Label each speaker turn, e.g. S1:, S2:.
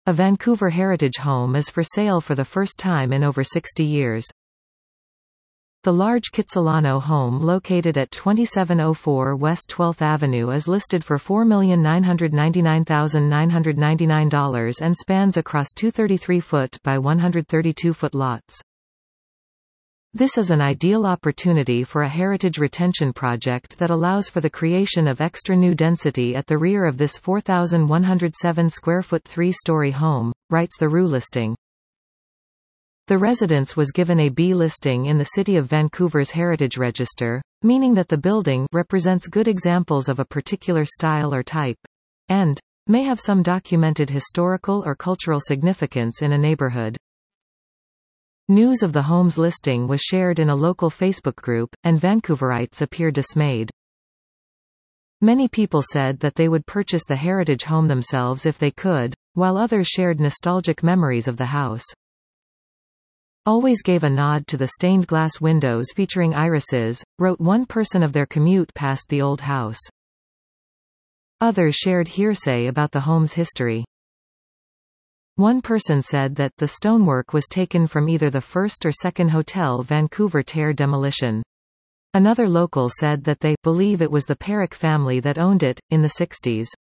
S1: A Vancouver heritage home is for sale for the first time in over 60 years. The large Kitsilano home located at 2704 West 12th Avenue is listed for $4,999,999 and spans across two 33-foot by 132-foot lots. This is an ideal opportunity for a heritage retention project that allows for the creation of extra new density at the rear of this 4,107 square foot 3-story home, writes the RU listing. The residence was given a B listing in the City of Vancouver's Heritage Register, meaning that the building represents good examples of a particular style or type, and may have some documented historical or cultural significance in a neighborhood. News of the home's listing was shared in a local Facebook group, and Vancouverites appear dismayed. Many people said that they would purchase the heritage home themselves if they could, while others shared nostalgic memories of the house. Always gave a nod to the stained glass windows featuring irises, wrote one person of their commute past the old house. Others shared hearsay about the home's history. One person said that the stonework was taken from either the first or second Hotel Vancouver Terre demolition. Another local said that they believe it was the Perrick family that owned it, in the 60s.